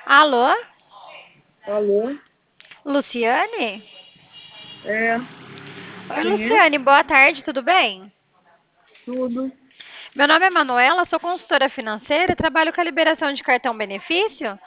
Alô? Alô? Luciane? É, Oi, quem é? Luciane, boa tarde, tudo bem? Tudo. Meu nome é Manuela, sou consultora financeira e trabalho com a liberação de cartão benefício.